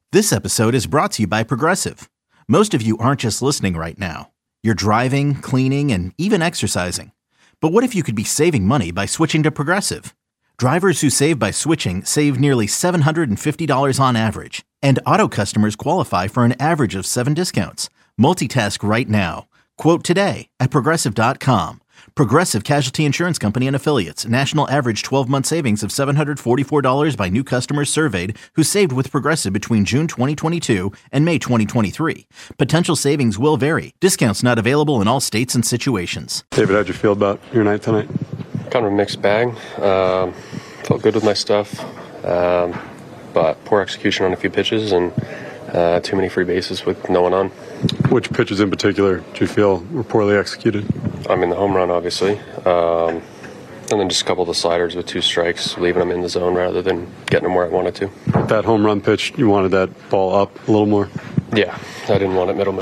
This episode is brought to you by Progressive. Most of you aren't just listening right now. You're driving, cleaning, and even exercising. But what if you could be saving money by switching to Progressive? Drivers who save by switching save nearly $750 on average. And auto customers qualify for an average of 7 discounts. Multitask right now. Quote today at Progressive.com. Progressive Casualty Insurance Company and Affiliates. National average 12-month savings of $744 by new customers surveyed who saved with Progressive between June 2022 and May 2023. Potential savings will vary. Discounts not available in all states and situations. David, how'd you feel about your night tonight? Kind of a mixed bag. Felt good with my stuff, but poor execution on a few pitches and too many free bases with no one on. Which pitches in particular do you feel were poorly executed? I mean, the home run, obviously. And then just a couple of the sliders with 2 strikes, leaving them in the zone rather than getting them where I wanted to. That home run pitch, you wanted that ball up a little more? Yeah, I didn't want it middle.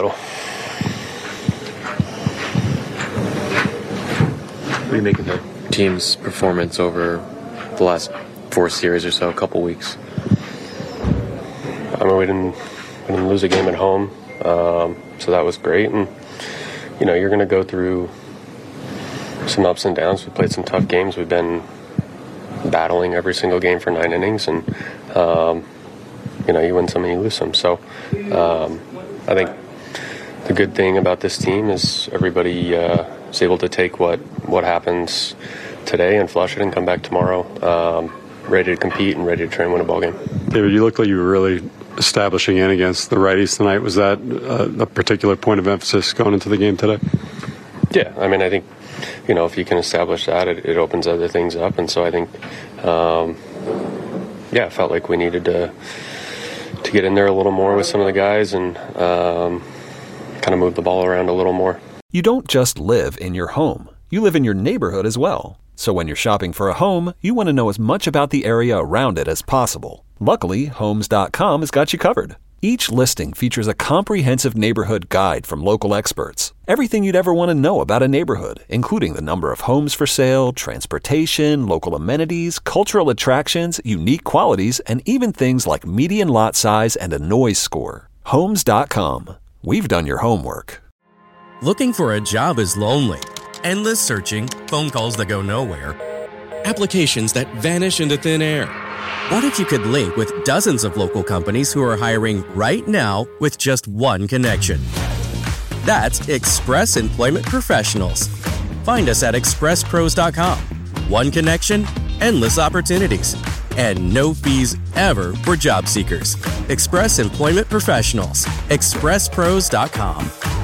What do you make of the team's performance over the last 4 series or so, a couple weeks? I mean, we didn't lose a game at home, so that was great. And, you know, you're going to go through some ups and downs. We played some tough games. We've been battling every single game for 9 innings, and, you know, you win some and you lose some. So I think the good thing about this team is everybody is able to take what happens today and flush it and come back tomorrow ready to compete and ready to try and win a ball game. David, you look like you were really establishing in against the righties tonight. Was that a particular point of emphasis going into the game today? Yeah, I mean, I think, you know, if you can establish that, it opens other things up. And so I think, I felt like we needed to get in there a little more with some of the guys and kind of move the ball around a little more. You don't just live in your home. You live in your neighborhood as well. So when you're shopping for a home, you want to know as much about the area around it as possible. Luckily, Homes.com has got you covered. Each listing features a comprehensive neighborhood guide from local experts. Everything you'd ever want to know about a neighborhood, including the number of homes for sale, transportation, local amenities, cultural attractions, unique qualities, and even things like median lot size and a noise score. Homes.com. We've done your homework. Looking for a job is lonely. Endless searching, phone calls that go nowhere, applications that vanish into thin air. What if you could link with dozens of local companies who are hiring right now with just one connection? That's Express Employment Professionals. Find us at expresspros.com. One connection, endless opportunities, and no fees ever for job seekers. Express Employment Professionals. expresspros.com.